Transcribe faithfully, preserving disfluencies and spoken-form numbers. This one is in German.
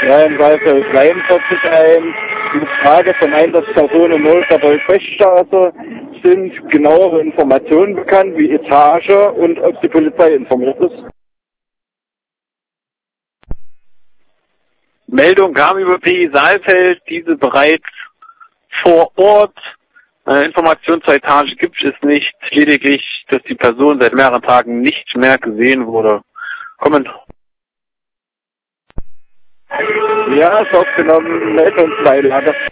Ja, im Saalfeld dreiundvierzig ein. Die Frage von Einsatzpersonen null dabei Feststraße. Sind genauere Informationen bekannt, wie Etage und ob die Polizei informiert ist? Meldung kam über P I Saalfeld, diese bereits vor Ort. Äh, Informationen zur Etage gibt es nicht, lediglich, dass die Person seit mehreren Tagen nicht mehr gesehen wurde. Kommentar. Ja, ist aufgenommen, Meldungsbeilage.